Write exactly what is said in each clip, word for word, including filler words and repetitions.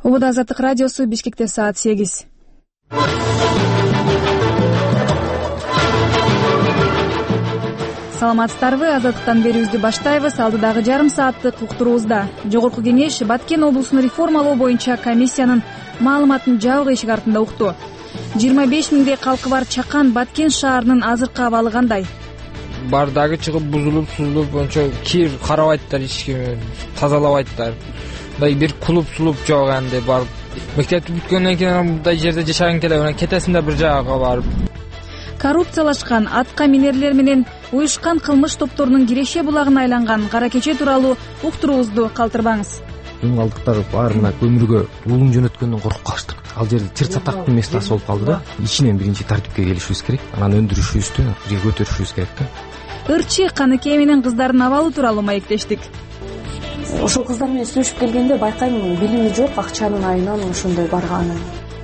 Убада Азаттык радиосу, Бишкекте саат сегиз. Саламатсыздарбы, Азаттыктан берүүбүздү баштайбыз. Алдыдагы жарым сааттык уктуруубузда Жогорку кеңеш Баткен облусун реформалоо боюнча комиссиянын маалыматын жабык эшик артында укту. жыйырма беш миңдей калкы бар Чакан Баткен шаарынын азыркы абалы кандай? Бардагы чыгып бузулуп, сузулуп, ончо кир карабайттар, эч ким тазалабайттар. Мындай бир клуб сулуп жок энди барып. Мектепти бүткөндөн кийин мындай жерде жашагың келет, кетесиң да бир жагага барып. Коррупциялашкан атка минерлер менен уюшкан кылмыш топторунун киреше булагына айланган кара кече тууралуу уктуруубузду калтырбаңыз. Жумгалдыктар баарына көмүргө улуң жөнөткөндөн коркуп калыштык. Ал жерде чыр чатактын местасы болуп калды да. Ичинен биринчи тартипке келишибиз керек. Анан өндүрүшүбүздү бирге көтөрүшүбүз керек да. Ырчы Каныкей менен кыздардын абалы тууралуу маектештик. Ошол кыздар менен сүйлөшүп келгенде байкайм, билими жок, акчанын айынан ошондой барганын.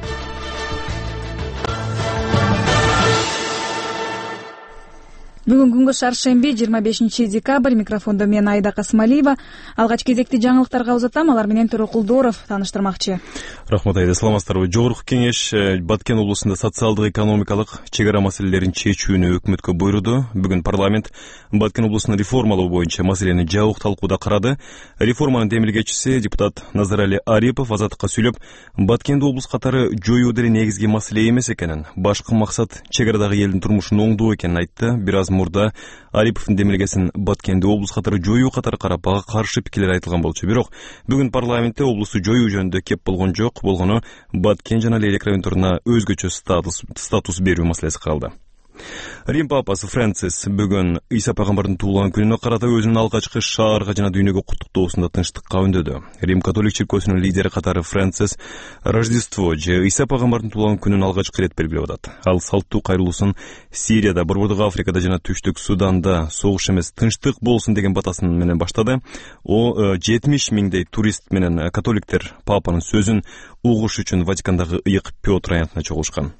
Бүгүн күнгө шаршемби, жыйырма бешинчи декабрь. Микрофондо мен Айда Касымалиева. Алгач кезекти жаңылыктарга узатам, алар менен Төрөкулдоров тааныштырмакчы. Рахмат Айда, саламатсыздарбы. Жогорку кеңеш Баткен облусунда социалдык экономикалык чек ара маселелерин чечүүнү өкмөткө буйруду. Бүгүн парламент Баткен облусун реформалоо боюнча маселени жабык талкууда карады. Реформанын демилгечиси депутат Назарали Арипов Азаттыкка сүйлөп, Баткенди облус катары жоюу деле негизги маселе эмес экенин, башкы максат чек арадагы элдин турмушун оңдоо экенин айтты. Бир аз мурда Ариповдун демилгесин Баткенди облус катары жоюу катары карап, ага каршы пикирлер айтылган болчу. Бирок бүгүн парламентте облусту жоюу жөнүндө кеп болгон жок. Болгону Баткен жана Лейлек райондоруна өзгөчө статус статус берүү маселеси калды. Рим папасы Францис бүгүн Иса пайгамбардын туулган күнүнө карата өзүнүн алгачкы шаарга жана дүйнөгө куттуктоосунда тынчтыкка үндөдү. Рим католик чиркөөсүнүн лидери катары Францис Рождество же Иса пайгамбардын туулган күнүн алгачкы ирет белгилеп атат. Ал салттуу кайрылуусун Сирияда, Борбордук Африкада жана Түштүк Суданда согуш эмес тынчтык болсун деген батасын менен баштады. О жетимиш миңдей турист менен католиктер папанын сөзүн угуш үчүн Ватикандагы ыйык Петр аянтына чогулушкан.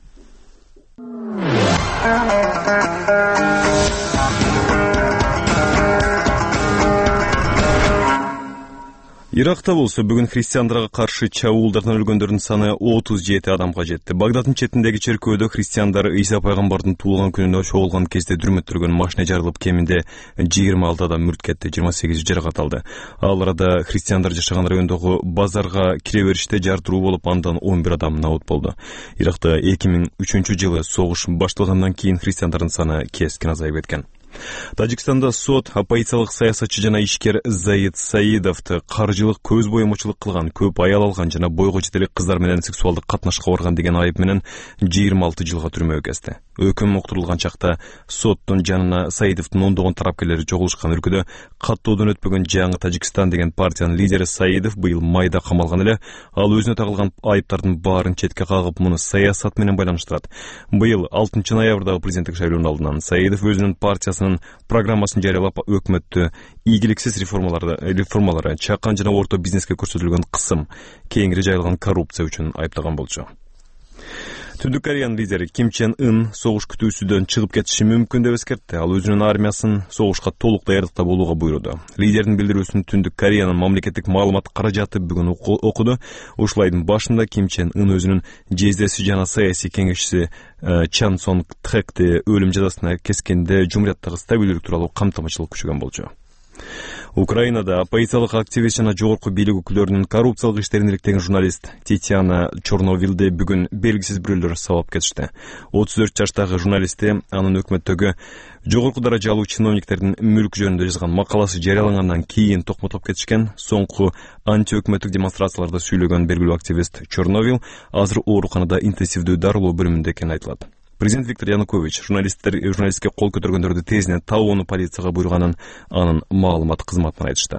Иракта болсо бүгүн христиандарга каршы чабуулдардан өлгөндөрдүн саны отуз жети адамга жетти. Багдаддын четиндеги черкөөдө христиандар Иса пайгамбардын туулган күнүнө чогулган кезде дүрмөттөргөн машина жарылып, кеминде жыйырма алты адам мүрт кетти, жыйырма сегизи жаракат алды. Ал арада христиандар жашаган райондогу базарга кире бериште жартыруу болуп, андан он бир адам набыт болду. Иракта эки миң үчүнчү жылы согуш башталгандан кийин христиандардын саны кескин азайып кеткен. Тажикстанда сот оппозициялык саясатчы жана ишкер Заид Саидовду каржылык көз боемочулук кылган, көп аял алган жана бойго жетелик кыздар менен сексуалдык катнашка барган деген айып менен жыйырма алты жылга түрмөгө кезди. Өкүм уктурулган чакта соттун жанына Саидовдун ондогон тарапкерлери чогулушкан. Өлкөдө каттоодон өтпөгөн жаңы Тажикстан деген партиянын лидери Саидов быйыл майда камалган эле. Ал өзүнө тагылган айыптардын баарын четке кагып, муну саясат менен байланыштырат. Быйыл алтынчы ноябрдагы президенттик шайлоонун алдынан Саидов өзүнүн партиясынын программасын жарыялап, өкмөттү ийгиликсиз реформаларды реформалары, чакан жана орто бизнеске көрсөтүлгөн кысым, кеңири жайылган коррупция үчүн айыптаган болчу. Түндүк Кореянын лидери Ким Чен Ын согуш күтүүсүдөн чыгып кетиши мүмкүн деп эскертти. Ал өзүнүн армиясын согушка толук даярдыкта болууга буйруду. Лидердин билдирүүсүн Түндүк Кореянын мамлекеттик маалымат каражаты бүгүн окуду. Ушул айдын башында Ким Чен Ын өзүнүн жездеси жана саясий кеңешчиси Чан Сонг Тхэкти өлүм жазасына кескенде жумурияттагы стабилдүүлүк тууралуу камтамашылык күчөгөн болчу. Украинада оппозициялык активист жана жогорку бийлик өкүлдөрүнүн коррупциялык иштерин иликтеген журналист Татьяна Чорновилди бүгүн белгисиз бирөөлөр сабап кетишти. отуз төрт жаштагы журналисти анын өкмөттөгү жогорку даражалуу чиновниктердин мүлк жөнүндө жазган макаласы жарыялангандан кийин токмотоп кетишкен. Соңку антиөкмөттүк демонстрацияларда сүйлөгөн белгилүү активист Чорновил азыр ооруканада интенсивдүү дарылоо бөлүмүндө экени айтылат. Президент Виктор Янукович журналисттер журналистке кол көтөргөндөрдү тезинен табууну полицияга буйруганын анын маалымат кызматынан айтышты.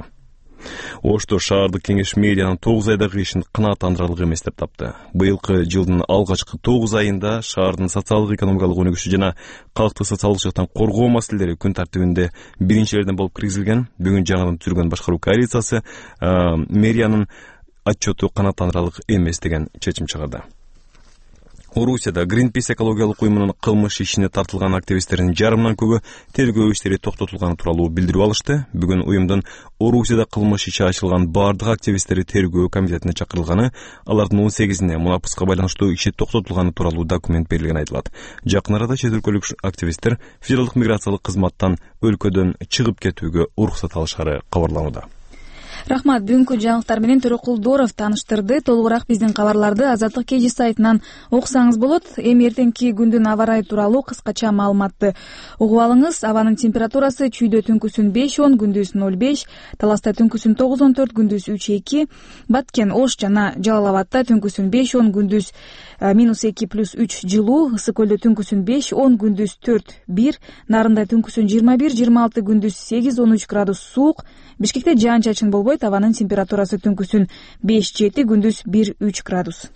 Ошто шаардык кеңеш медианын тогуз айдагы ишин канааттандырарлык эмес деп тапты. Быйылкы жылдын алгачкы тогуз айында шаардын социалдык экономикалык өнүгүшү жана калкты социалдык жактан коргоо маселелери күн тартибинде биринчилерден болуп киргизилген. Бүгүн жаңыдан түзүлгөн башкаруу коалициясы мэриянын отчету канааттандырарлык эмес деген чечим чыгарды. Орусияда Greenpeace экологиялык уюмунун кылмыш ишине тартылган активисттердин жарымынан көбү тергөө иштери токтотулганы тууралуу билдирүү алышты. Бүгүн уюмдун Орусияда кылмыш иши ачылган бардык активисттери тергөө комитетине чакырылганы, алардын он сегизине мунапыска байланыштуу иши токтотулганы тууралуу документ берилгени айтылат. Жакын арада чет өлкөлүк активисттер федералдык миграциялык кызматтан өлкөдөн чыгып кетүүгө уруксат алышары кабарланууда. Рахмат, бүгүнкү жаңылыктар менен Төрөкулдоров тааныштырды. Толугураак биздин кабарларды Азаттык Кежи сайтынан окусаңыз болот. Эми эртеңки күндүн аба ырайы тууралуу кыскача маалыматты угуп алыңыз. Абанын температурасы Чүйдө түнкүсүн беш он, күндүз ноль беш, Таласта түнкүсүн тогуз он төрт, күндүз үч эки, Баткен, Ош жана Жалал Абадта түнкүсүн беш он, күндүз минус эки плюс үч жылуу, Ысык көлдө түнкүсүн беш он, күндүз төрт бир, Нарында түнкүсүн жыйырма бир жыйырма алты, күндүз сегиз он үч градус суук, Бишкекте жаан чачын болбойт, абанын температурасы түнкүсүн беш жети, күндүз бир үч градус.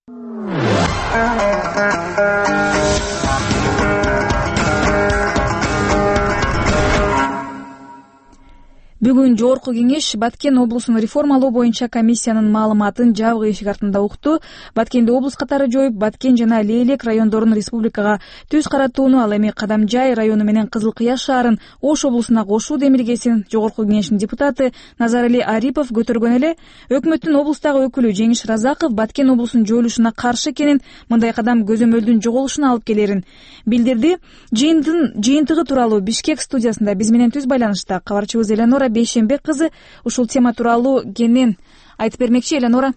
Бүгүн Жогорку кеңеш Баткен облусун реформалоо боюнча комиссиянын маалыматын жабык эшик артында укту. Баткенди облус катары жоюп, Баткен жана Лейлек райондорун республикага түз каратууну, ал эми Кадамжай району менен Кызыл Кыя шаарын Ош облусуна кошуу демилгесин Жогорку кеңештин депутаты Назарали Арипов көтөргөн эле. Өкмөттүн облустагы өкүлү Жеңиш Разаков Баткен облусунун жоюлушуна каршы экенин, мындай кадам көзөмөлдүн жоголушуна алып келерин билдирди. Жыйындын жыйынтыгы тууралуу Бишкек студиясында биз менен түз байланышта кабарчыбыз Эленора Бейшенбек кызы ушул тема тууралуу кенен айтып бермекчи. Эленора.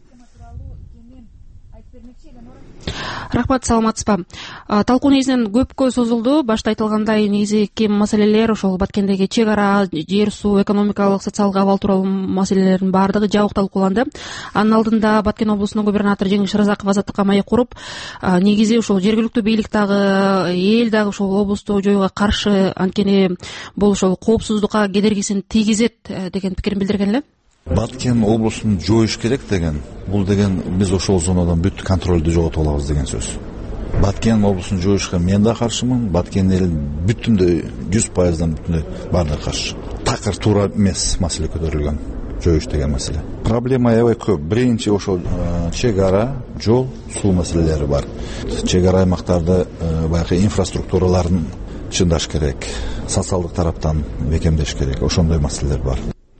Рахмат, саламатсызбы. Талкуу негизинен көпкө созулду. Башта айтылгандай, негизги маселелер ошол Баткендеги чек ара, жер суу, экономикалык, социалдык абал тууралуу маселелердин баардыгы жабык талкууланды. Анын алдында Баткен облусунун губернатору Жеңиш Разаков азаттыкка маек куруп, негизи ошол жергиликтүү бийлик дагы, эл дагы ошол облусту жоюуга каршы, анткени бул ошол коопсуздукка кедергисин тийгизет деген пикирин билдирген эле. Баткен облусун жоюш керек деген, бул деген биз ошол зонадан бүт контролду жоготуп алабыз деген сөз. Баткен облусун жоюшка мен да каршымын, Баткен элин бүтүндөй жүз пайыздан бүтүндөй баардыгы каршы. Такыр туура эмес маселе көтөрүлгөн, жоюш деген маселе. Проблема аябай көп. Биринчи ошол чек ара, жол, суу маселелери бар. Чек ара аймактарды баягы инфраструктураларын чындаш керек, социалдык тараптан бекемдеш керек. Ошондой маселелер бар.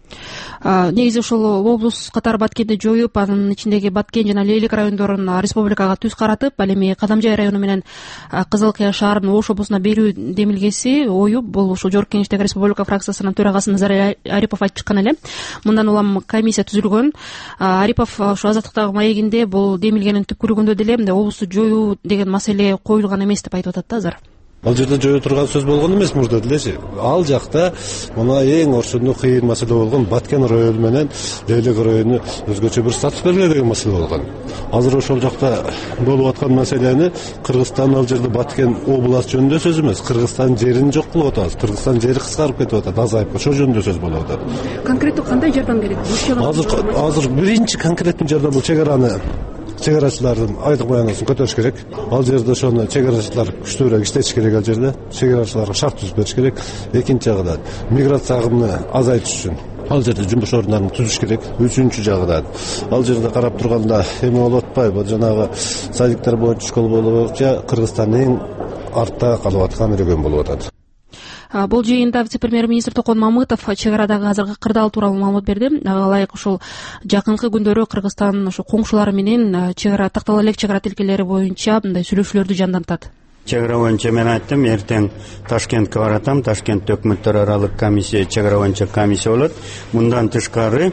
Негизи ошол облус катары Баткенди жоюп, анын ичиндеги Баткен жана Лейлек райондорун республикага түз каратып, ал эми Кадамжай району менен Кызыл Кыя шаарын Ош облусуна берүү демилгеси ою бул ушул Жогорку кеңештеги республика фракциясынын төрагасы Назарали Арипов айтып чыккан эле. Мындан улам комиссия түзүлгөн. Арипов ошо азаттыктагы маегинде бул демилгенин түпкүрүгүндө деле облусту жоюу деген маселе коюлган эмес деп айтып атат да азыр. Ал жерде жое турган сөз болгон эмес мурда делечи. Ал жакта мына эң орчундуу кыйын маселе болгон Баткен району менен Лейлек району өзгөчө бир статус бергиле деген маселе болгон. Азыр ошол жакта болуп аткан маселени Кыргызстан ал жерде Баткен область жөнүндө сөз эмес, Кыргызстан жерин жок кылып атабыз. Кыргызстан жери кыскарып кетип атат, азайып, ошол жөнүндө сөз болуп атат. Конкреттүү кандай жардам керек? Азыр азыр биринчи конкреттүү жардам бул чек араны чек арачылардын айлык баянаасын көтөрүш керек. Ал жерде ошону чек арачылар күчтүүрөөк иштетиш керек. Ал жерде чек арачыларга шарт түзүп бериш керек. Экинчи жагынан миграция агымын азайтыш үчүн ал жерде жумуш ордундарын түзүш керек. Үчүнчү жагынан ал жерде карап турганда эме болуп атпайбы, жанагы садиктер боюнча школа боюнча Кыргызстандын артта калып аткан регион болуп атат. Бул жыйында вице-премьер-министр Токон Мамытов чек арадагы азыркы кырдаал тууралуу маалымат берди. Ага ылайык ушул жакынкы күндөрү Кыргызстан ошо коңшулары менен чек ара тактала элек чек ара тилкелери боюнча мындай сүйлөшүүлөрдү жандантат. Чек ара боюнча мен айттым, эртең Ташкентке баратам. Ташкентте өкмөттөр аралык комиссия, чек ара боюнча комиссия болот. Мындан тышкары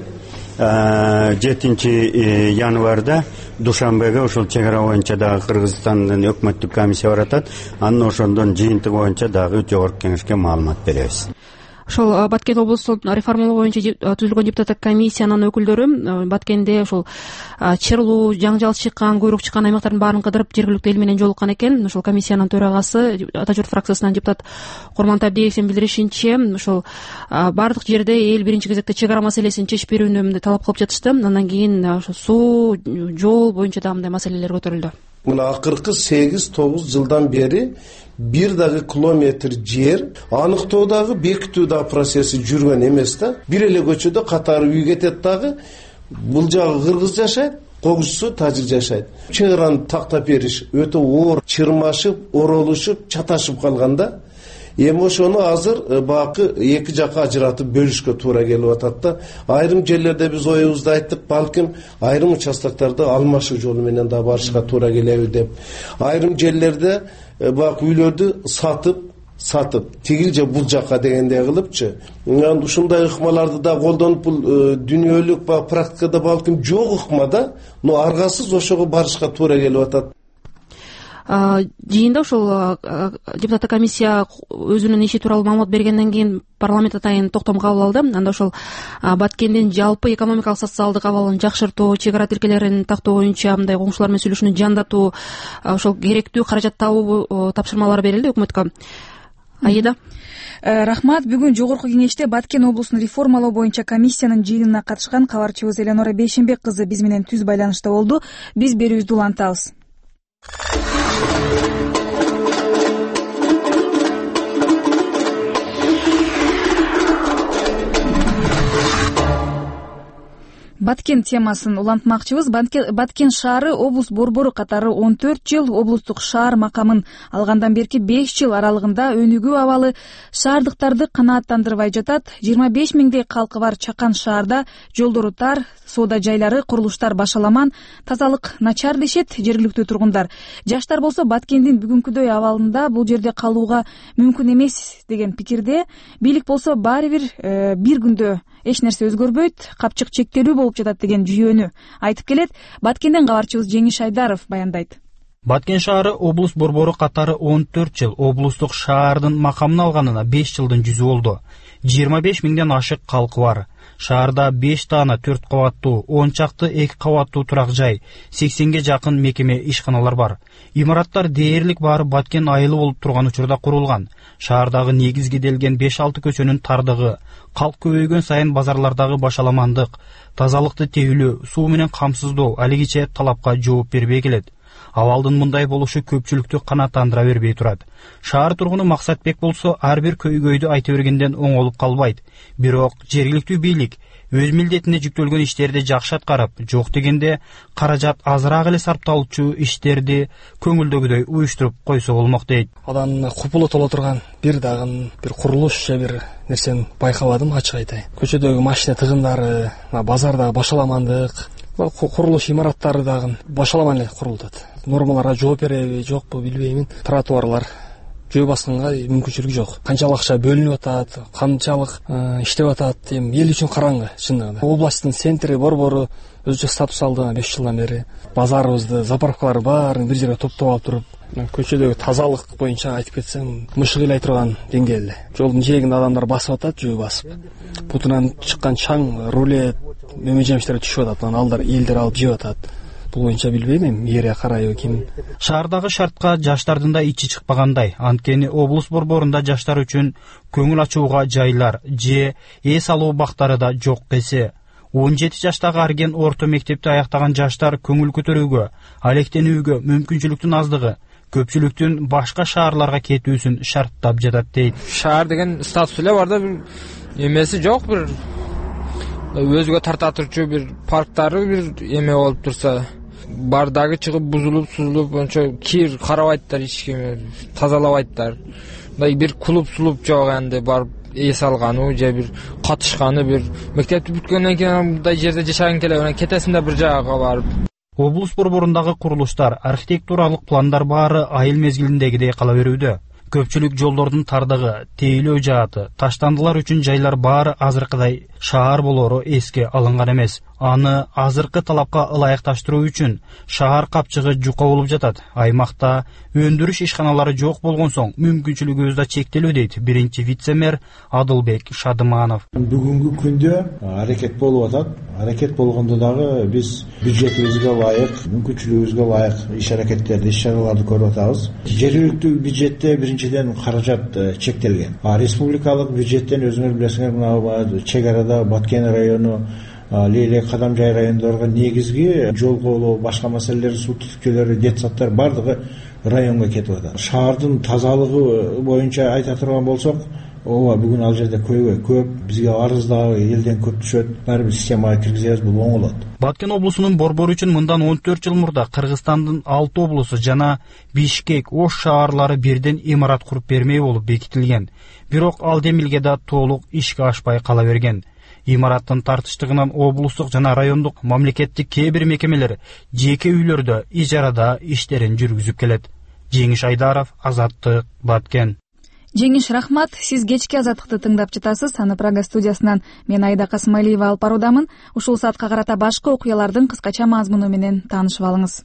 жетинчи январда Душанбеге ошол чек ара боюнча дагы Кыргызстандын өкмөттүк комиссия баратат. Анын ошондон жыйынтыгы боюнча дагы жогорку кеңешке маалымат беребиз. Ошол Баткен облустун реформалоо боюнча түзүлгөн депутаттык комиссиянын өкүлдөрү Баткенде ошол чырлуу, жаңжал чыккан, куйрук чыккан аймактардын баарын кыдырып жергиликтүү эл менен жолуккан экен. Ошол комиссиянын төрагасы Ата журт фракциясынан депутат Курмантай Абдиевдин билдиришинче, ошол баардык жерде эл биринчи кезекте чек ара маселесин чечип берүүнү талап кылып жатышты. Андан кийин ошо суу, жол боюнча да мындай маселелер көтөрүлдү. Мына акыркы сегиз тогуз жылдан бери бир дагы километр жер аныктоодагы бекитүү да процесси жүргөн эмес да. Бир эле көчөдө катары үй кетет дагы. Бул жагы кыргыз жашайт, когузчусу тажик жашайт. Чек араны тактап бериш өтө оор, чырмашып, оролушуп, чаташып калганда эми ошону азыр бакы эки жакка ажыратып бөлүшкө туура келип атат да. Айрым жерлерде биз оюбузду айттык, балким айрым участоктордо алмашуу жолу менен да барышка туура келеби деп. Айрым жерлерде бак үйлөрдү сатып сатып тигил же бул жакка дегендей кылыпчы. Анан ушундай ыкмаларды да колдонуп бул дүйнөлүк ба практикада балким жок ыкма да, но аргасыз ошого барышка туура келип атат. Жыйында ошол депутаттык комиссия өзүнүн иши тууралуу маалымат бергенден кийин парламент атайын токтом кабыл алды. Анда ошол Баткендин жалпы экономикалык социалдык абалын жакшыртуу, чек ара тилкелерин тактоо боюнча мындай коңшулар менен сүйлөшүүнү жандатуу, ошол керектүү каражат табуу тапшырмалары берилди өкмөткө. Аида, рахмат. Бүгүн жогорку кеңеште Баткен облусун реформалоо боюнча комиссиянын жыйынына катышкан кабарчыбыз Эленора Бейшенбек кызы биз менен түз байланышта болду. Биз берүүбүздү улантабыз. Баткен темасын улантмакчыбыз. Баткен шаары облус борбору катары он төрт жыл, облустук шаар макамын алгандан берки беш жыл аралыгында өнүгүү абалы шаардыктарды канааттандырбай жатат. жыйырма беш миңдей калкы бар чакан шаарда жолдору тар, соода жайлары, курулуштар башаламан, тазалык начар дешет жергиликтүү тургундар. Жаштар болсо Баткендин бүгүнкүдөй абалында бул жерде калууга мүмкүн эмес деген пикирде. Бийлик болсо баары бир бир күндө эч нерсе өзгөрбөйт, капчык чектелүү болуп жатат деген жүйөнү айтып келет. Баткенден кабарчыбыз Жеңиш Айдаров баяндайт. Баткен шаары облус борбору катары он төрт жыл, облустук шаардын макамын алганына беш жылдын жүзү болду. жыйырма беш миңден ашык калкы бар. Шаарда беш таана төрт кабаттуу, он чакты эки кабаттуу турак жай, сексенге жакын мекеме ишканалар бар. Имараттар дээрлик баары Баткен айылы болуп турган учурда курулган. Шаардагы негизги делген беш алты көчөнүн тардыгы, калк көбөйгөн сайын базарлардагы башаламандык, тазалыкты тебилүү, суу менен камсыздоо алигиче талапка жооп бербей келет. Абалдын мындай болушу көпчүлүктү канааттандыра бербей турат. Шаар тургуну Максатбек болсо ар бир көйгөйдү айта бергенден оңолуп калбайт. Бирок жергиликтүү бийлик өз милдетине жүктөлгөн иштерди жакшы аткарып, жок дегенде каражат азыраак эле сарпталчу иштерди көңүлдөгүдөй уюштуруп койсо болмок дейт. Адан купулу толо турган бир дагы бир курулуш же бир нерсени байкабадым, ачык айтайын. Көчөдөгү машина тыгындары, базардагы башаламандык, курулуш имараттары дагы башаламан эле курултат. Нормаларга жооп береби, жокпу билбеймин. Тротуарлар жөө басканга мүмкүнчүлүгү жок. Канчалык акча бөлүнүп атат, канчалык иштеп атат, эми эл үчүн караңгы чындыгында. Областтын центри борбору өзүнчө статус алды беш жылдан бери. Базарыбызды, заправкалар баарын бир жерге топтоп алып туруп, көчөдөгү тазалык боюнча айтып кетсем, мышык ыйлай турган деңгээлде. Жолдун жээгинде адамдар басып атат, жөө басып. Бутунан чыккан чаң, рулет, мөмө жемиштер түшүп атат, анан алдар элдер алып жеп атат. Бул боюнча билбейм, мэрия карайбы ким. Шаардагы шартка жаштардын да ичи чыкпагандай. Анткени облус борборунда жаштар үчүн көңүл ачууга жайлар же эс алуу бактары да жок десе. он жети жаштагы арген орто мектепти аяктаган жаштар көңүл көтөрүүгө, алектенүүгө мүмкүнчүлүктүн аздыгы көпчүлүктүн башка шаарларга кетүүсүн шарттап жатат дейт. Шаар деген статус эле бар да, бир эмеси жок, бир өзгө тарта турчу бир парктары бир эме болуп турса, бардагы чыгып бузулуп, сузулуп, ончо кир карабайттар, эч ким тазалабайттар. Мындай бир клуб сулуп жок энди барып эс алганы же бир катышканы, бир мектепти бүткөндөн кийин мындай жерде жашагың келеби, анан кетесиң да бир жагага барып. Облус борборундагы курулуштар, архитектуралык пландар баары айыл мезгилиндегидей кала берүүдө. Көпчүлүк жолдордун тардыгы, тейлөө жааты, таштандылар үчүн жайлар баары азыркыдай шаар болору эске алынган эмес. Аны азыркы талапка ылайыкташтыруу үчүн шаар капчыгы жука болуп жатат. Аймакта өндүрүш ишканалары жок болгон соң мүмкүнчүлүгүбүз да чектелүү дейт биринчи вице-мэр Адылбек Шадыманов. Бүгүнкү күндө аракет болуп атат. Аракет болгондо дагы биз бюджетибизге ылайык, мүмкүнчүлүгүбүзгө ылайык иш аракеттерди, иш чараларды көрүп атабыз. Жергиликтүү бюджетте биринчиден каражат чектелген. А республикалык бюджеттен өзүңөр билесиңер, мына чек арада Баткен району, Лейлек, Кадамжай райондорго негизги жол коолоо, башка маселелер, суу түтүкчөлөрү, детсадтар бардыгы районго кетип атат. Шаардын тазалыгы боюнча айта турган болсок, ооба бүгүн ал жерде көйгөй көп, бизге арыз дагы элден көп түшөт, баары бир системага киргизебиз, бул оңолот. Баткен облусунун борбору үчүн мындан он төрт жыл мурда Кыргызстандын алты облусу жана Бишкек, Ош шаарлары бирден имарат куруп бермей болуп бекитилген. Бирок ал демилге да толук ишке ашпай кала берген. Имараттын тартыштыгынан облустук жана райондук мамлекеттик кээ бир мекемелер жеке үйлөрдө ижарада иштерин жүргүзүп келет. Жеңиш Айдаров, Азаттык, Баткен. Жеңиш, рахмат. Сиз кечки Азаттыкты тыңдап жатасыз. Аны Прага студиясынан мен Айда Касымалиева алып баруудамын. Ушул саатка карата башка окуялардын кыскача мазмуну менен таанышып алыңыз.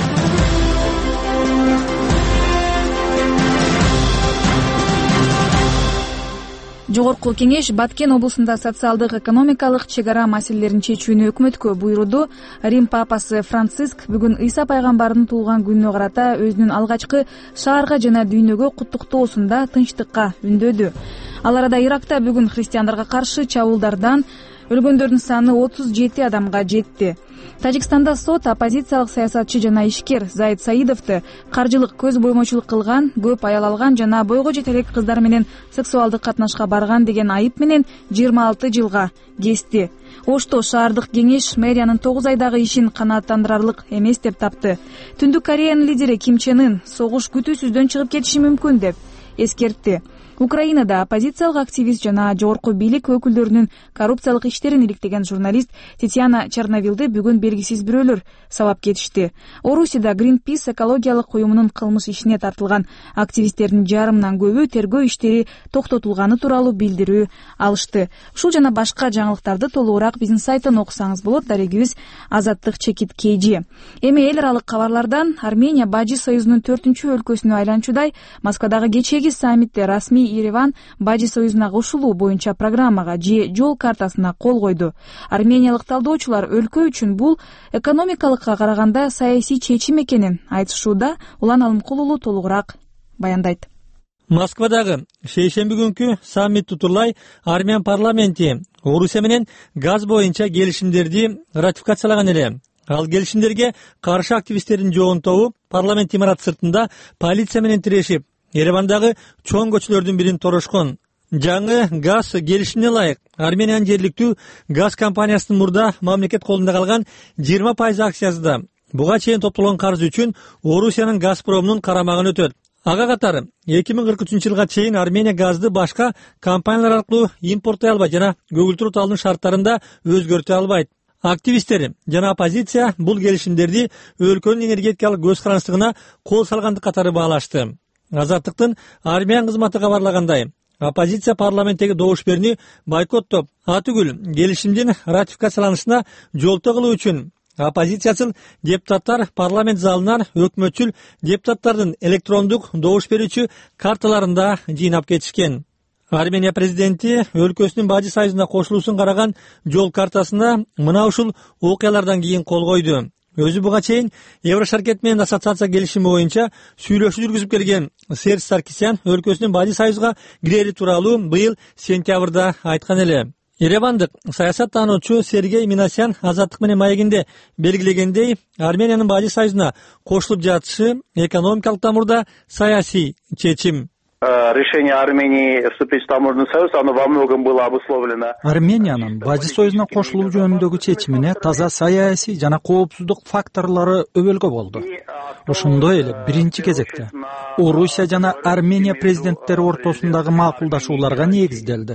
Жогорку кеңеш Баткен облусунда социалдык экономикалык чек ара маселелерин чечүүнү өкмөткө буйруду. Рим папасы Франциск бүгүн Ыйса пайгамбардын туулган күнүнө карата өзүнүн алгачкы шаарга жана дүйнөгө куттуктоосунда тынчтыкка үндөдү. Ал арада Иракта бүгүн христиандарга каршы чабуулдардан өлгөндөрдүн саны отуз жети адамга жетти. Тажикстанда сот оппозициялык саясатчы жана ишкер Заид Саидовду каржылык көз боймочулук кылган, көп аял алган жана бойго жете элек кыздар менен сексуалдык катнашка барган деген айып менен жыйырма алты жылга кести. Ошто шаардык кеңеш мэриянын тогуз айдагы ишин канааттандырарлык эмес деп тапты. Түндүк Кореянын лидери Ким Чен Ын согуш күтүүсүздөн чыгып кетиши мүмкүн деп эскертти. Украинада оппозициялык активист жана жогорку бийлик өкүлдөрүнүн коррупциялык иштерин иликтеген журналист Татьяна Черновилды бүгүн белгисиз бирөөлөр сабап кетишти. Орусияда Greenpeace экологиялык уюмунун кылмыш ишине тартылган активисттердин жарымынан көбү тергөө иштери токтотулганы тууралуу билдирүү алышты. Ушул жана башка жаңылыктарды толугураак биздин сайттан окусаңыз болот. Дарегибиз Азаттык чекит kg. Эми эл аралык кабарлардан Армения Бажи союзунун төртүнчү өлкөсүнө айланчудай Москвадагы кечээги саммитте расмий Ереван Бажи союзуна кошулуу боюнча программага же жол картасына кол койду. Армениялык талдоочулар өлкө үчүн бул экономикалыкка караганда саясий чечим экенин айтышууда. Улан Алымкулулу толугураак баяндайт. Москвадагы шейшемби күнкү саммит тутурлай Армян парламенти Орусия менен газ боюнча келишимдерди ратификациялаган эле. Ал келишимдерге каршы активисттердин жоон тобу парламент имараты сыртында полиция менен тирешип, Еревандагы чоң көчөлөрдүн бирин торошкон. Жаңы газ келишимине ылайык Армениянын жергиликтүү газ компаниясынын мурда мамлекет колунда калган жыйырма пайыз акциясы да буга чейин топтолгон карыз үчүн Орусиянын Газпромунун карамагына өтөт. Ага катары эки миң кырк үчүнчү жылга чейин Армения газды башка компаниялар аркылуу импорттой албайт жана көгүлтүрүү талдын шарттарында өзгөртө албайт. Активисттер жана оппозиция бул келишимдерди өлкөнүн энергетикалык көз карандысына кол салгандык катары баалашты. Азаттыктын Армян кызматы кабарлагандай, оппозиция парламенттеги добуш берүүнү бойкоттоп, атүгүл келишимдин ратификацияланышына жолтоо кылуу үчүн оппозициячыл депутаттар парламент залынан өкмөтчүл депутаттардын электрондук добуш берүүчү карталарында жыйнап кетишкен. Армения президенти өлкөсүнүн Бажи союзуна кошулуусун караган жол картасына мына ушул окуялардан кийин кол койду. Өзү буга чейин Еврошаркет менен ассоциация келишими боюнча сүйлөшүү жүргүзүп келген Серж Саркисян өлкөсүнүн Бажи союзга кирери тууралуу быйыл сентябрда айткан эле. Еревандык саясат таануучу Сергей Минасян Азаттык менен маегинде белгилегендей, Армениянын Бажи союзуна кошулуп жатышы экономикалык тамырда саясий чечим. Решение Армении вступить в таможенный союз, оно во многом было обусловлено. Армениянын Бажи союзуна кошулуу жөнүндөгү чечимине таза саясий жана коопсуздук факторлору өбөлгө болду. Ошондой эле биринчи кезекте Орусия жана Армения президенттери ортосундагы макулдашууларга негизделди.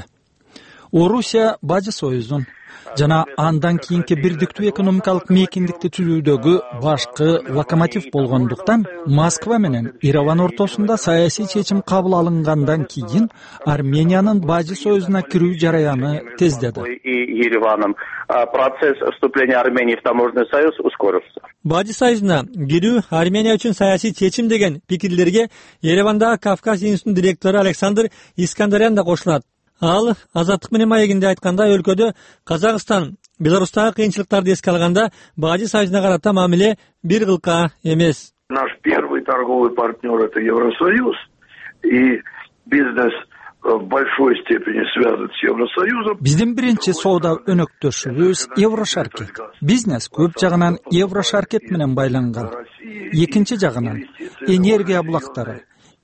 Орусия Бажи союзун жана андан кийинки бирдиктүү экономикалык мейкиндикти түзүүдөгү башкы локомотив болгондуктан Москва менен Ереван ортосунда саясий чечим кабыл алынгандан кийин Армениянын Бажи союзуна кирүү жараяны тездеди. Процесс вступления Армении в таможенный союз ускорился. Бажи союзуна кирүү Армения үчүн саясий чечим деген пикирлерге Еревандагы Кавказ институтунун директору Александр Искандарян да кошулат. Ал Азаттык менен маегинде айтканда өлкөдө Казакстан, Беларустагы кыйынчылыктарды эске алганда Бажи союзуна карата мамиле бир кылка эмес. Наш первый торговый партнер это Евросоюз, и бизнес в большой степени связан с Евросоюзом. Биздин биринчи соода өнөктөшүбүз Еврошаркет. Бизнес көп жагынан Еврошаркет менен байланган. Экинчи жагынан энергия булактары,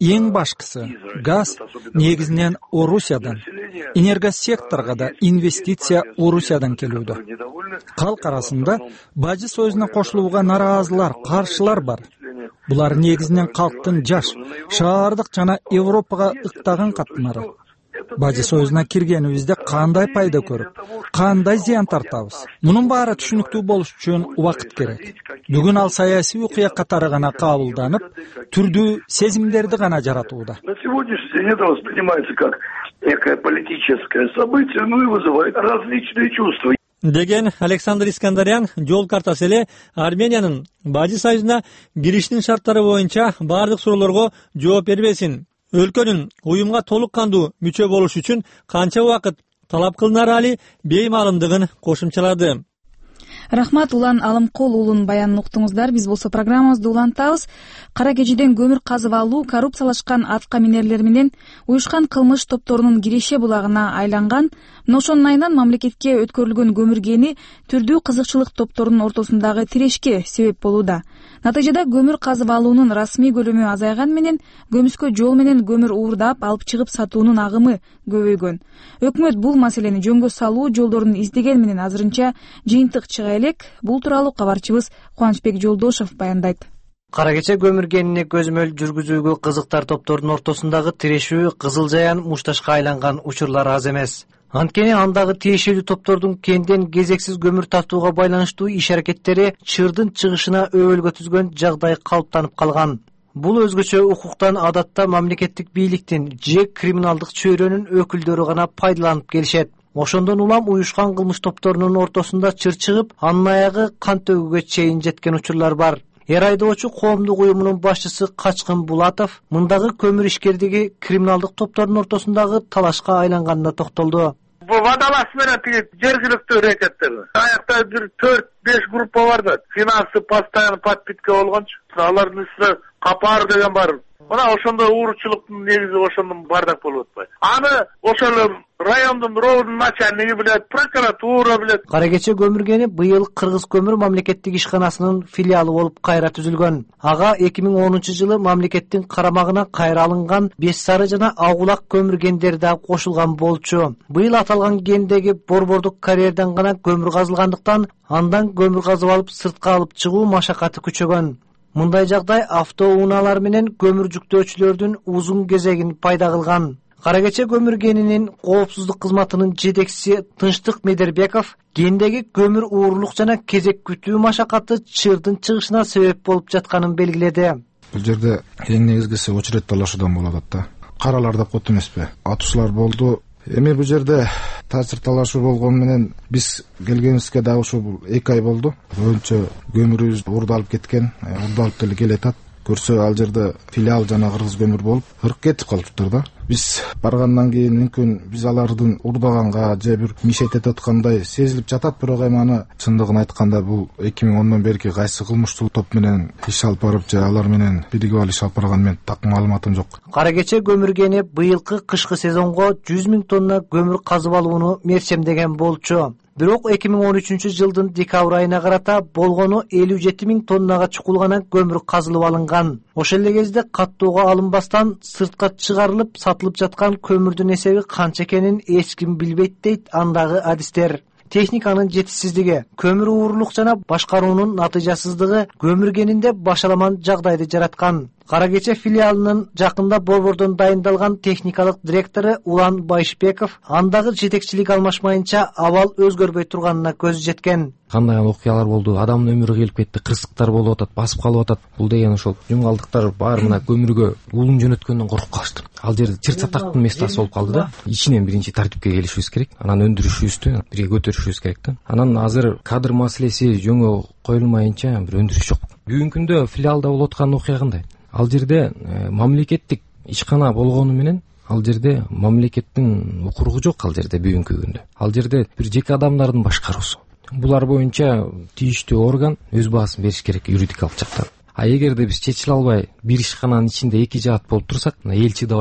эң башкысы газ негизинен Орусиядан, энергосекторго да инвестиция Орусиядан келүүдө. Калк арасында Бажы союзуна кошулууга нараазылар, каршылар бар. Булар негизинен калктын жаш, шаардык жана Европага ыктаган катмары. Бажы союзуна киргенибизде кандай пайда көрүп, кандай зыян тартабыз? Мунун баары түшүнүктүү болуш үчүн убакыт керек. Бүгүн ал саясий окуя катары гана кабылданып, түрдүү сезимдерди гана жаратууда. На сегодняшний день это воспринимается как некое политическое событие, ну и вызывает различные чувства. Деген Александр Искандарян жол картасы эле Армениянын Бажы союзуна киришинин шарттары боюнча бардык суроолорго жооп бербесин. Өлкөнүн уюмга толук кандуу мүчө болуш үчүн канча убакыт талап кылынары али беймаалымдыгын кошумчалады. Рахмат, Улан Алымкул уулунун баянын уктуңуздар. Биз болсо программабызды улантабыз. Кара кечиден көмүр казып алуу, коррупциялашкан атка минерлер менен уюшкан кылмыш топторунун киреше булагына айланган. Мына ошонун айынан мамлекетке өткөрүлгөн көмүр кени түрдүү кызыкчылык топторунун ортосундагы тирешке себеп болууда. Натыйжада көмүр казып алуунун расмий көлөмү азайган менен көмүскө жол менен көмүр уурдап алып чыгып сатуунун агымы көбөйгөн. Өкмөт бул маселени жөнгө салуу жолдорун издеген менен азырынча жыйынтык чыга элек. Бул тууралуу кабарчыбыз Кубанычбек Жолдошов баяндайт. Кара кече көмүр кенине көзөмөл жүргүзүүгө кызыктар топтордун ортосундагы тирешүү Кызыл Жаян мушташка айланган учурлар аз эмес. Анткени андагы тиешелүү топтордун кенден кезексиз көмүр тартууга байланыштуу иш-аракеттери чырдын чыгышына өбөлгө түзгөн жагдай калыптанып калган. Бул өзгөчө укуктан адатта мамлекеттик бийликтин же криминалдык чөйрөнүн өкүлдөрү гана пайдаланып келишет. Ошондон улам уюшкан кылмыш топторунун ортосунда чыр чыгып, анын аягы кан төгүүгө чейин жеткен учурлар бар. Эр айдоочу коомдук уюмунун башчысы Качкын Булатов мындагы көмүр ишкердиги криминалдык топтордун ортосундагы талашка айланганына токтолду. Водолаз менен тиги жергиликтүү рекеттер. Аякта бир төрт беш группа бар да. Финансы постоянно подпитка болгончу. Алардын үстүнө капар деген бар. Мына ошондо ууручулуктун негизи ошондон бардак болуп атпайбы. Аны ошол райондун роудун начальниги билет, прокуратура билет. Кара кече көмүр кени быйыл Кыргыз көмүр мамлекеттик ишканасынын филиалы болуп кайра түзүлгөн. Ага эки миң онунчу жылы мамлекеттин карамагына кайра алынган Беш Сары жана Агулак көмүр кендери да кошулган болчу. Быйыл аталган кендеги борбордук карьерден гана көмүр казылгандыктан андан көмүр казып алып сыртка алып чыгуу машакаты күчөгөн. Мындай жагдай автоунaalар менен көмүр жүктөөчүлөрдүн узун кезегин пайда кылган. Кара кече көмүр кенинин коопсуздук кызматынын жетекчиси Тынчтык Медербеков кендеги көмүр уурулук жана кезек күтүү машакаты чырдын чыгышына себеп болуп жатканын белгиледи. Бул жерде эң негизгиси очередь талашуудан болуп атат да. Каралар да кот эмеспи? Атуушулар болду. Эми бул жерде таасир талашуу болгону менен биз келгенибизге дагы ушул эки ай болду. Көбүнчө көмүрүбүз уурдалып кеткен, уурдалып деле келатат. Көрсө ал жерде филиал жана Кыргыз көмүр болуп, ырк кетип калыптыр да. Биз баргандан кийин мүмкүн биз алардын уурдаганга же бир мишет этип аткандай сезилип жатат, бирок эми аны чындыгын айтканда бул эки миң ондон берки кайсы кылмыштуу топ менен иш алып барып же алар менен биригип алып иш алып барган мен так маалыматым жок. Кара кече көмүр кени быйылкы кышкы сезонго жүз миң тонна көмүр казып алууну мерчемдеген болчу. Бирок эки миң он үчүнчү жылдын декабрь айына карата болгону элүү жети миң тоннага чукулган көмүр казылып алынган. Ошол эле кезде каттоого алынбастан сыртка чыгарылып сатылып жаткан көмүрдүн эсеби канча экенин эч ким билбейт дейт андагы адистер. Техниканын жетишсиздиги, көмүр уурулук жана башкаруунун натыйжасыздыгы көмүр кенинде башаламан жагдайды жараткан. Кара кече филиалынын жакында борбордон дайындалган техникалык директору Улан Байшбеков андагы жетекчилик алмашмайынча абал өзгөрбөй турганына көзү жеткен. Кандай окуялар болду, адамдын өмүрү келип кетти, кырсыктар болуп атат, басып калып атат. Бул деген ошол жумгалдыктар баары мына көмүргө уулун жөнөткөндөн коркуп калышты. Ал жерде чыр сатактын местасы болуп калды да. Ичинен биринчи тартипке келишибиз керек, анан өндүрүшүбүздү бирге көтөрүшүбүз керек да. Анан азыр кадр маселеси жөнгө коюлмайынча бир өндүрүш жок. Бүгүнкү күндө филиалда болуп аткан окуя кандай? Ал жерде мамлекеттик ишкана болгону менен ал жерде мамлекеттин укугу жок. Ал жерде бүгүнкү күндө ал жерде бир жеке адамдардын башкаруусу. Булар боюнча тийиштүү орган өз баасын бериш керек юридикалык жактан. А эгерде биз чечиле албай бир ишкананын ичинде эки жаат болуп турсак, элчи деп айт да.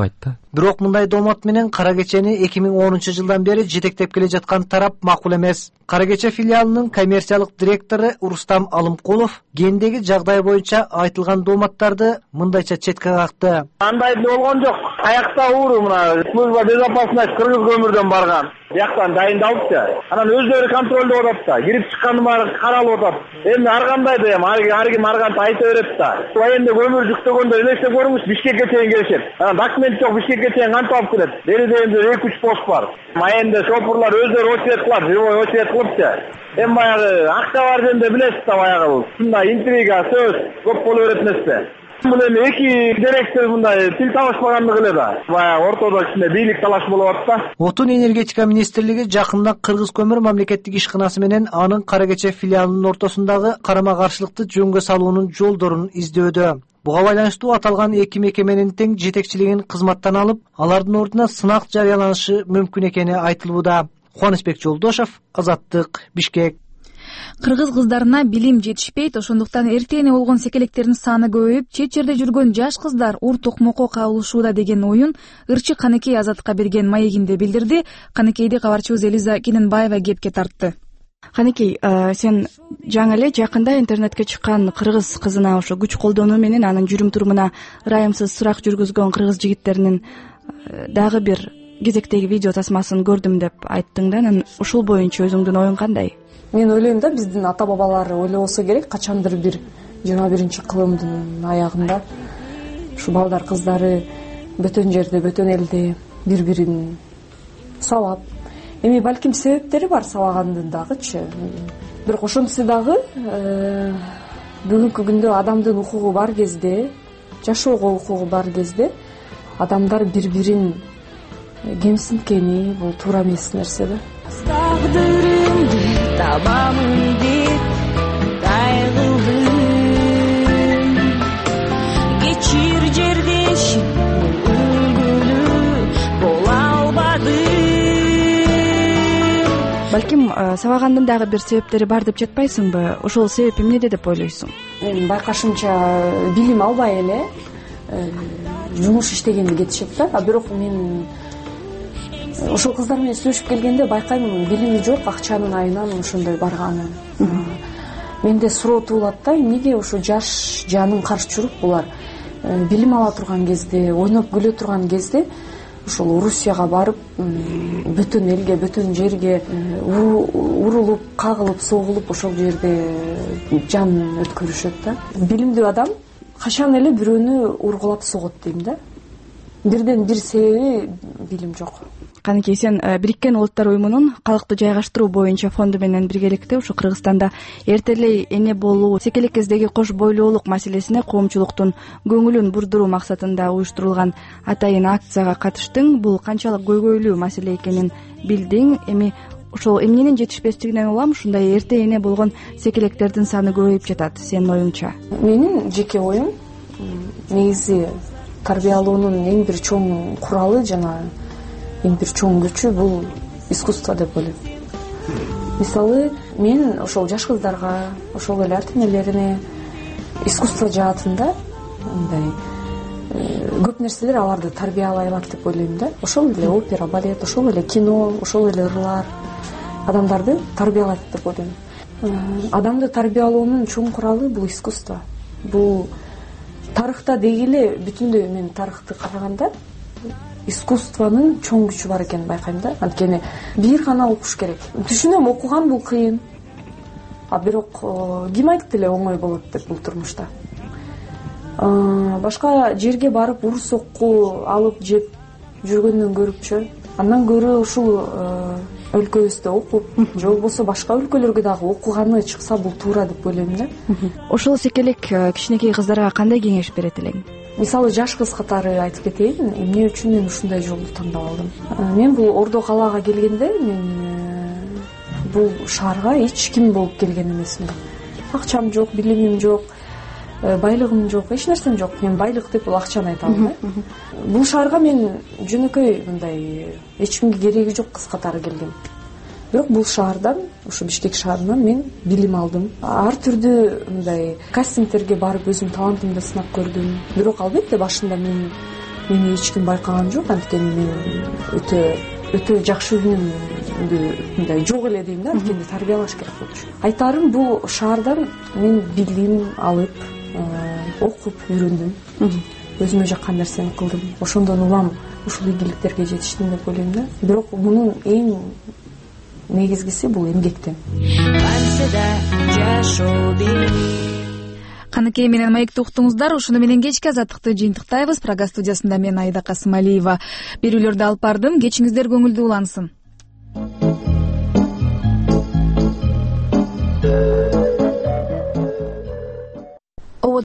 Бирок мындай доомат менен Кара Кечени эки миң онунчу жылдан бери жетектеп келе жаткан тарап макул эмес. Кара Кече филиалынын коммерциялык директору Рустам Алымкулов гендеги жагдай боюнча айтылган дооматтарды мындайча четке какты. Андай болгон жок. Аякта ууру мына служба безопасности кыргыз көмүрдөн барган. Бияктан дайындалыпчы. Анан өздөрү контролдоп атат да. Кирип чыкканы баары каралып атат. Эми ар кандай да эми ар ким ар кантип айта берет да. Военде көмүр жүктөгөндө элестеп көрүңүз, Бишкекке чейин келишет. Анан документ жок, Бишкекке чейин кантип алып келет? Беридеэмде эки үч пост бар. Майенде шопурлар өздөрү очерет кылат, живой очерет кылыпчы. Эми баягы акча бар жерде билесиз да, баягы бул. Мындай интрига, сөз көп боло берет эмеспи? Бул эми эки директор мындай тил табышпагандыгы эле да. Баягы ортодо кичине бийлик талаш болуп атат да. Отун энергетика министрлиги жакында Кыргыз көмүр мамлекеттик ишканасы менен анын Кара Кече филиалынын ортосундагы карама каршылыкты жөнгө салуунун жолдорун издөөдө. Буга байланыштуу аталган эки мекеменин тең жетекчилигин кызматтан алып, алардын ордуна сынак жарыяланышы мүмкүн экени айтылууда. Кубанычбек Жолдошов, Азаттык, Бишкек. Кыргыз кыздарына билим жетишпейт, ошондуктан эртене болгон секелектердин саны көбөйүп, чет жерде жүргөн жаш кыздар ур токмокко кабылышууда деген оюн ырчы Каныкей Азаттыкка берген маегинде билдирди. Каныкейди кабарчыбыз Элиза Кененбаева кепке тартты. Каныкей, сен жаңы эле жакында интернетке чыккан кыргыз кызына ошо күч колдонуу менен анын жүрүм турумуна ырайымсыз сурак жүргүзгөн кыргыз жигиттеринин дагы бир кезектеги видео тасмасын көрдүм деп айттың да. Анан ушул боюнча өзүңдүн оюң кандай? Мен ойлойм да, биздин ата бабалар ойлобосо керек, качандыр бир жыйырма биринчи кылымдын аягында ушу балдар кыздары бөтөн жерде, бөтөн элде бири-бирин сабап, эми балким себептери бар сабагандын дагычы. Бирок ошонусу дагы бүгүнкү күндө адамдын укугу бар кезде, жашоого укугу бар кезде адамдар бири-бирин кемсинткени бул туура эмес нерсе да. Табамын деп кайгылдым, кечир жердешим өлгөлүү бола албадым. Балким сабагандын дагы бир себептери бар деп жатпайсыңбы? Ошол себеп эмнеде деп ойлойсуң? Мен байкашымча билим албай эле жумуш иштегенди кетишет да. А бирок мен ошол кыздар менен сүйлөшүп келгенде байкайм, билими жок, акчанын айынан ошондой барганын. Менде суроо туулат да, эмнеге ошо жаш жанын каршы чуруп булар билим ала турган кезде, ойноп күлө турган кезде ошол Орусияга барып, бүтүн элге, бүтүн жерге урулуп, кагылып, согулуп ошол жерде жан өткөрүшөт да. Билимдүү адам качан эле бирөөнү ургулап согот дейм да. Бирден бир себеби билим жок. Каныкей, сен Бириккен Улуттар уюмунун калкты жайгаштыруу боюнча фонду менен биргеликте ушу Кыргызстанда эртелей эне болуу, секелек кездеги кош бойлуулук маселесине коомчулуктун көңүлүн бурдуруу максатында уюштурулган атайын акцияга катыштың. Бул канчалык көйгөйлүү маселе экенин билдиң. Эми ошол эмненин жетишпестигинен улам ушундай эрте эне болгон секелектердин саны көбөйүп жатат, сенин оюңча? Менин жеке оюм, негизи тарбиялоонун эң бир чоң куралы жана эң бир чоң күчү бул искусство деп ойлойм. Мисалы, мен ошол жаш кыздарга, ошол эле ата энелерине искусство жаатында мындай көп нерселер аларды тарбиялай алат деп ойлойм да. Ошол эле опера, балет, ошол эле кино, ошол эле ырлар адамдарды тарбиялайт деп ойлойм. Адамды тарбиялоонун чоң куралы бул искусство. Бул тарыхта дегиле бүтүндөй мен тарыхты караганда искусствонун чоң күчү бар экенин байкайм да. Анткени бир гана окуш керек. Түшүнөм, окуган бул кыйын. А бирок ким айтты эле оңой болот деп бул турмушта. Башка жерге барып ур сокку алып жеп жүргөндөн көрүпчү, андан көрө ушул өлкөбүздө окуп, же болбосо башка өлкөлөргө дагы окуганы чыкса бул туура деп ойлойм да. Ошол секелек кичинекей кыздарга кандай кеңеш берет элең? Мисалы, жаш кыз катары айтып кетейин, эмне үчүн мен ушундай жолду тандап алдым. Мен бул Ордо калаага келгенде, мен бул шаарга эч ким болуп келген эмесмин. Акчам жок, билимим жок, байлыгым жок, эч нерсем жок. Мен байлык деп бул акчаны айтам да. Бул шаарга мен жөнөкөй мындай эч кимге кереги жок кыз катары келгем. Бирок бул шаардан, ушу Бишкек шаарынан мен билим алдым. Ар түрдүү мындай кастингтерге барып өзүм талантымды сынап көрдүм. Бирок албетте башында мен мени эч ким байкаган жок, анткени мен өтө өтө жакшы үнүмдү мындай жок эле дейм да, анткени тарбиялаш керек болчу. Айтарым, бул шаардан мен билим алып, окуп үйрөндүм, өзүмө жаккан нерсени кылдым. Ошондон улам ушул ийгиликтерге жетиштим деп ойлойм да. Бирок мунун эң негизгиси бул эмгектен. Каныкей менен маекти уктуңуздар. Ушуну менен кечки азаттыкты жыйынтыктайбыз. Прага студиясында мен Айда Касымалиева берүүлөрдү алып бардым. Кечиңиздер көңүлдүү улансын.